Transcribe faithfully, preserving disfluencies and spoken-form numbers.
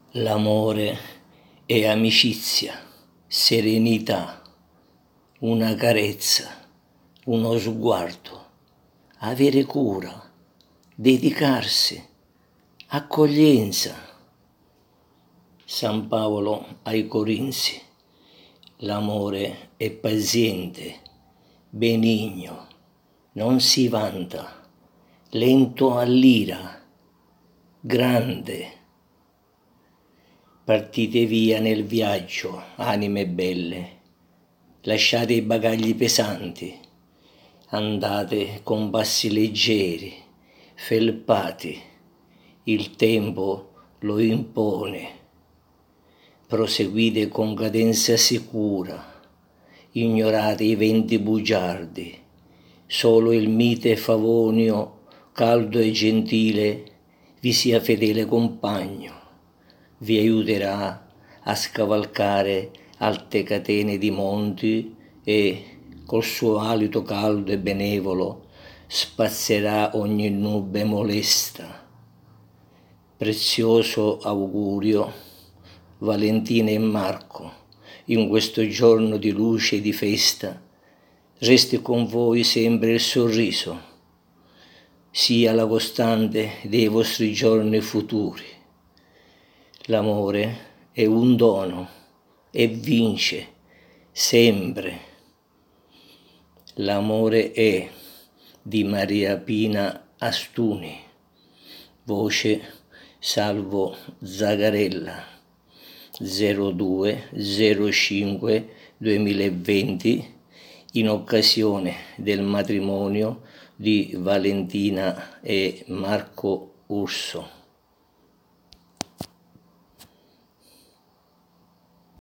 L'amore è amicizia, serenità, una carezza, uno sguardo, avere cura, dedicarsi, accoglienza. San Paolo ai Corinzi: l'amore è paziente, benigno, non si vanta, lento all'ira, grande. Partite via nel viaggio, anime belle, lasciate i bagagli pesanti, andate con passi leggeri, felpati, il tempo lo impone. Proseguite con cadenza sicura, ignorate i venti bugiardi, solo il mite Favonio, caldo e gentile, vi sia fedele compagno, vi aiuterà a scavalcare alte catene di monti e, col suo alito caldo e benevolo, spazzerà ogni nube molesta. Prezioso augurio, Valentina e Marco, in questo giorno di luce e di festa, resti con voi sempre il sorriso, sia la costante dei vostri giorni futuri. L'amore è un dono e vince sempre. L'amore è di Maria Pina Astuni, voce Salvo Zagarella, zero due zero cinque duemilaventi, in occasione del matrimonio di Valentina e Marco Urso.